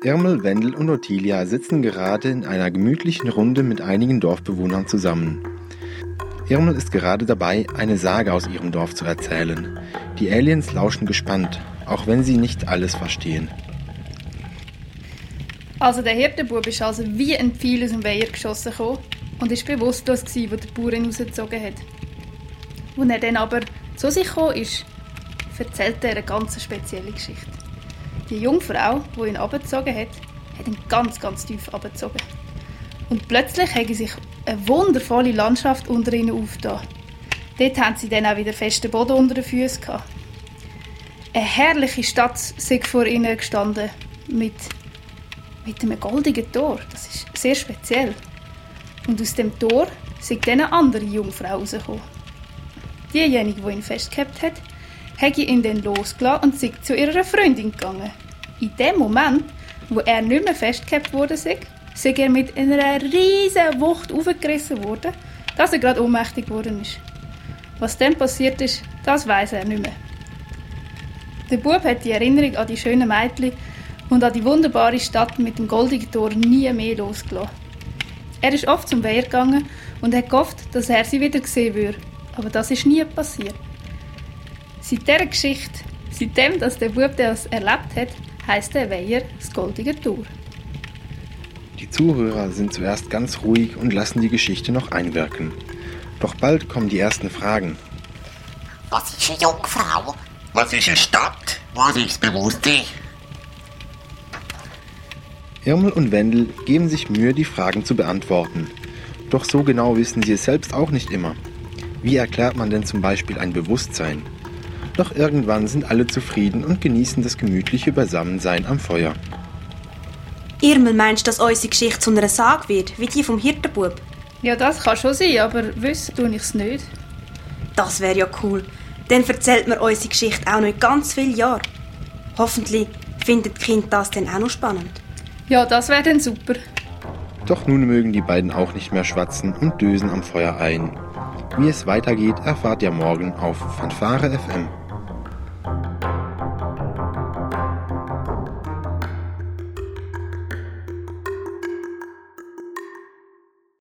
Irmel, Wendel und Ottilia sitzen gerade in einer gemütlichen Runde mit einigen Dorfbewohnern zusammen. Irmel ist gerade dabei, eine Sage aus ihrem Dorf zu erzählen. Die Aliens lauschen gespannt, auch wenn sie nicht alles verstehen. Also der Hirtenbub ist also wie ein Pfeil aus dem Weiher geschossen gekommen und war bewusstlos, als der Bauer ihn rausgezogen hat. Als er dann aber zu sich gekommen ist, erzählte er eine ganz spezielle Geschichte. Die Jungfrau, die ihn abgezogen hat ihn ganz, ganz tief abgezogen. Und plötzlich hat sich eine wundervolle Landschaft unter ihnen aufgetan. Dort haben sie dann auch wieder festen Boden unter den Füßen gehabt. Eine herrliche Stadt sei vor ihnen gestanden, mit einem goldenen Tor. Das ist sehr speziell. Und aus dem Tor sei dann eine andere Jungfrau rausgekommen. Diejenige, die ihn festgehabt hat, hat ihn dann losgelassen und sei zu ihrer Freundin gegangen. In dem Moment, wo er nicht mehr festgehabt wurde, sei er mit einer riesen Wucht aufgerissen worden, dass er gerade ohnmächtig geworden ist. Was dann passiert ist, das weiss er nicht mehr. Der Bub hat die Erinnerung an die schönen Mädchen und an die wunderbare Stadt mit dem goldenen Tor nie mehr losgelassen. Er ist oft zum Weiher gegangen und hat gehofft, dass er sie wieder sehen würde. Aber das ist nie passiert. Seit dieser Geschichte, seitdem dass der Bub das erlebt hat, heisst der Weiher das goldene Tor. Die Zuhörer sind zuerst ganz ruhig und lassen die Geschichte noch einwirken. Doch bald kommen die ersten Fragen. Was ist eine Jungfrau? Was ist eine Stadt? Was ist das Bewusstsein? Irmel und Wendel geben sich Mühe, die Fragen zu beantworten. Doch so genau wissen sie es selbst auch nicht immer. Wie erklärt man denn zum Beispiel ein Bewusstsein? Doch irgendwann sind alle zufrieden und genießen das gemütliche Beisammensein am Feuer. Irmel, meinst du, dass unsere Geschichte zu einer Sage wird, wie die vom Hirtenbub? Ja, das kann schon sein, aber wissen tue ich es nicht. Das wäre ja cool. Dann erzählt mir unsere Geschichte auch noch in ganz vielen Jahren. Hoffentlich finden die Kinder das dann auch noch spannend. Ja, das wäre dann super. Doch nun mögen die beiden auch nicht mehr schwatzen und dösen am Feuer ein. Wie es weitergeht, erfahrt ihr morgen auf Fanfare FM.